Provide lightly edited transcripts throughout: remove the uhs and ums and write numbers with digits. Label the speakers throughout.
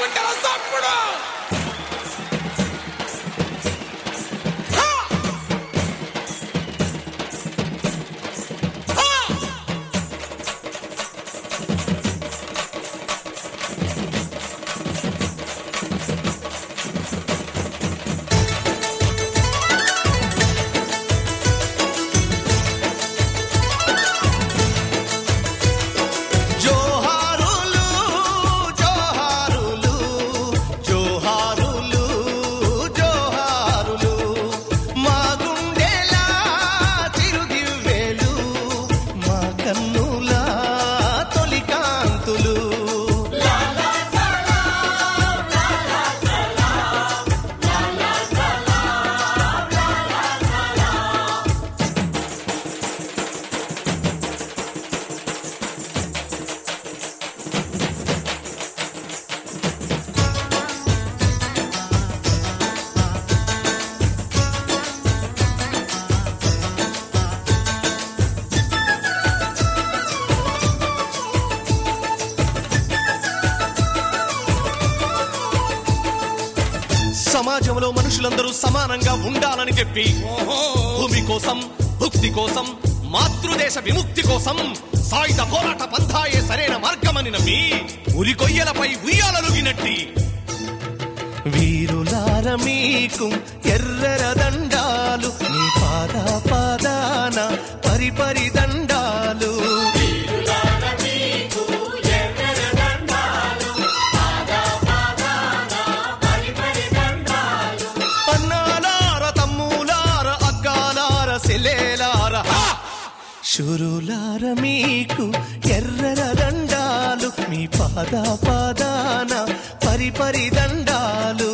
Speaker 1: గుండెల సప్పుడు.
Speaker 2: సమాజంలో మనుషులందరూ సమానంగా ఉండాలని చెప్పి భూమి కోసం, భుక్తి కోసం, మాతృదేశ విముక్తి కోసం సాయుధ పోరాట పంథాయే సరైన మార్గమని నమ్మి ఉరికొయ్యలపై ఉయ్యాలలుగినట్టి
Speaker 3: వీరులార మీకు ఎర్రర దండాలు, నీ పాద పాదాన పరిపరి దండాలు. శురులార మీకు ఎర్రర దండాలు, మీ పాద పాదాన పరిపరి దండాలు.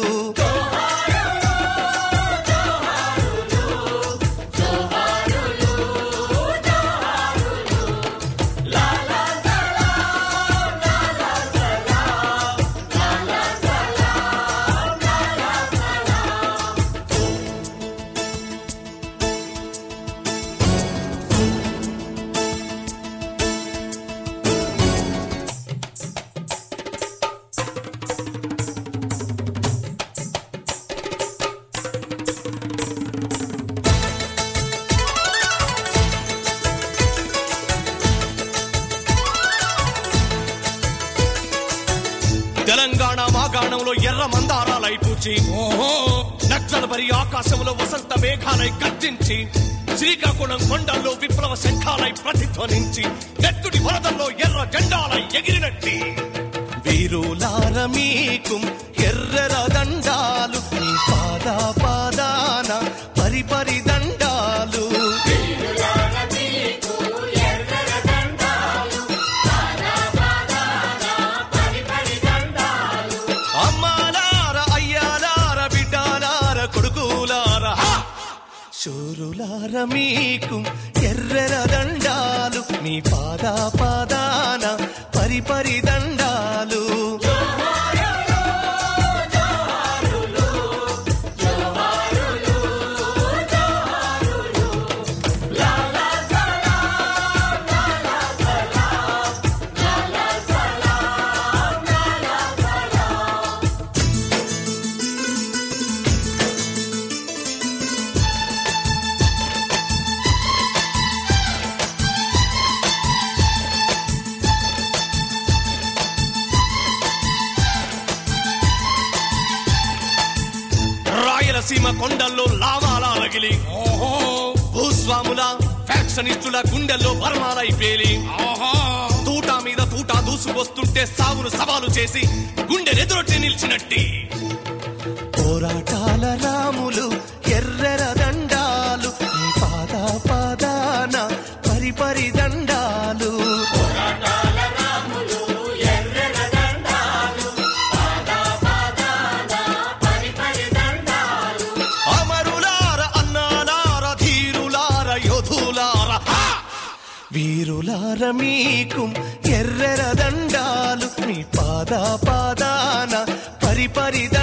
Speaker 2: తెలంగాణ మాగాణంలో ఎర్ర మందారాలై పూచి, నక్సల్బరి ఆకాశంలో వసంత మేఘాలై గర్జించి, శ్రీకాకుళం కొండల్లో విప్లవ శంఖాలై ప్రతిధ్వనించి, నెత్తుడి వరదల్లో ఎర్ర జెండాలై ఎగిరినట్టి
Speaker 3: వీరులార మీకు ఎర్రర దండాలు, నీ పాద పాదాన పరిపరి దండాలు. శూరులార మీకు ఎర్రర దండాలు, మీ పాద పాదాన పరిపరి దండాలు.
Speaker 2: సీమ కొండల్లో లావాలా రగిలి, భూస్వాముల ఫ్యాక్షనిస్టుల గుండెల్లో బర్మాలై పేలి, తూటా మీద తూటా దూసుకొస్తుంటే సాగును సవాలు చేసి గుండెనెదురొట్టి నిలిచినట్టి
Speaker 3: పోరాటాల రాములు ఎర్రర దండాలు, నీ పాద పాదాన పరిపరి దండాలు. వీరులార మీకు ఎర్రర దండాలు, మీ పాద పాదాన పరిపరి